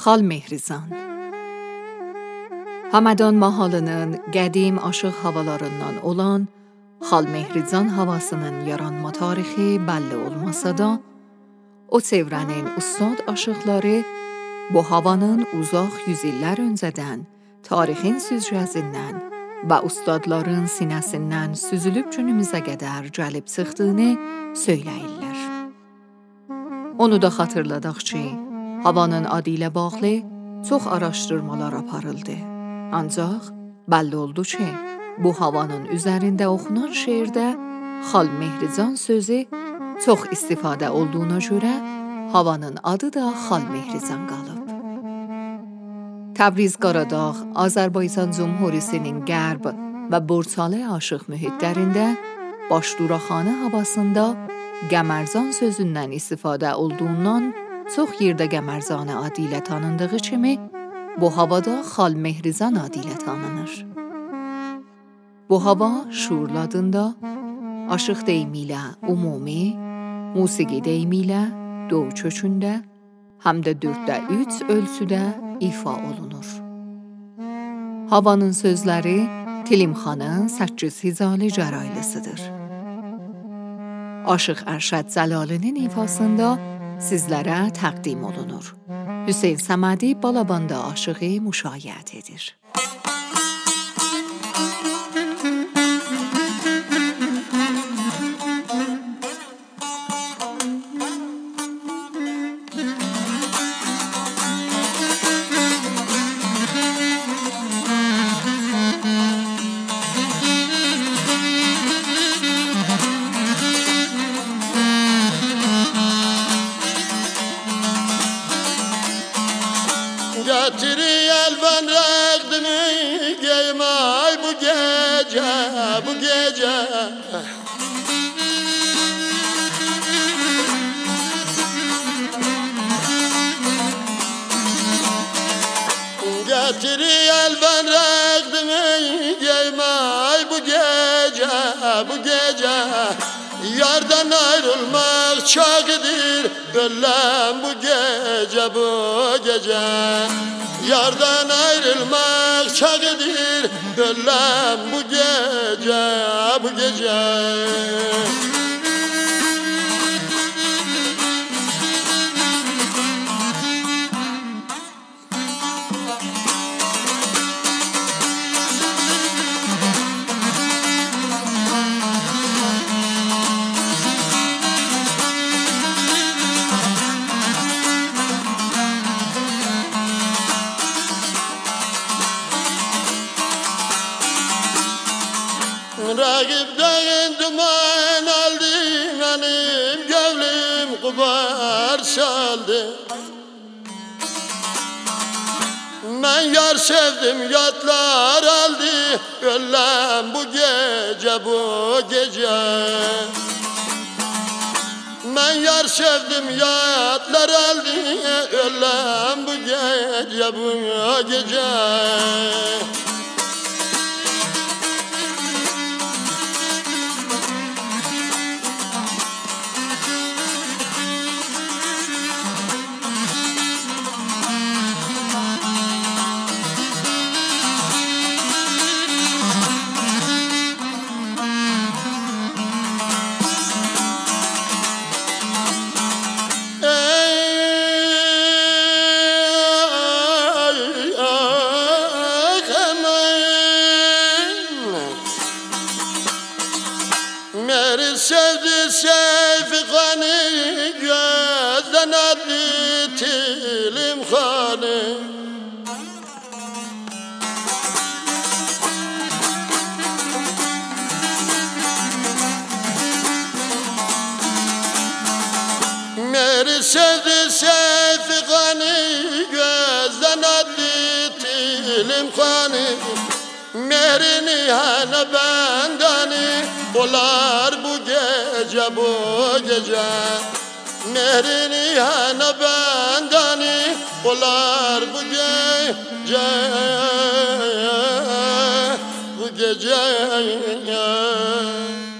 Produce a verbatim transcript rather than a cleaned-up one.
Xal Mehrizan. Hamadan mahalının qədim aşıq havalarından olan Xal Mehrizan havasının yaranma tarixi bəlli olmasa da, o çevrənin ustad aşıqları bu havanın uzaq yüzillər öncədən tarixin süzgəzindən və ustadların sinəsindən süzülüb günümüzə qədər gəlib çıxdığını söyləyirlər. Onu da xatırladaq ki, havanın adı ilə bağlı çox araşdırmalar aparıldı. Ancaq bəlli oldu ki, bu havanın üzərində oxunan şeirdə Xal Mehrizan sözü çox istifadə olduğuna görə havanın adı da Xal Mehrizan qalıb. Təbriz Qaradağ, Azərbaycan Cumhuriyetinin qərb və Borçalı aşıq mühitlərində Başduraxanə havasında Qəmərzan sözündən istifadə olduğundan çox yerdə Qəmərzanə adı ilə tanındığı kimi, bu havada Xal Mehrizan adı ilə tanınır. Bu hava şuurlu adında aşıq deyimi ilə ümumi, musiqi deyimi ilə doğu kökündə, həm də dörddə üç ölçüdə ifa olunur. Havanın sözləri Tilimxanın səkkiz hizalı cəraylısıdır. Aşıq Ərşəd Cəlalinin ifasında sizlərə təqdim olunur. Hüseyn Səmədi Balabanda aşığı müşayiət edir. Getiri elben rəqdini giymay bu gece, bu gece. Getiri elben rəqdini giymay bu gece, bu gece. Yardan ayrılmak çağıdır, bölüm bu gece, bu gece. Yardan ayrılmak çağıdır, bölüm bu gece, bu gece. Rəqibdən duman aldı, mənim gövlüm qubar saldı. Mən yar sevdim, yadlar aldı, öləm bu gece, bu gece. Mən yar sevdim, yadlar aldı, öləm bu gece, bu gece. Meri sevdi Seyfikan'ı, gözden aldı Tilimxanı. Meri sevdi Seyfikan'ı, gözden aldı Tilimxanı. Merini hane bendeni olar bu gece, bu gece. Merini hane bendeni olar bu gece, bu gece.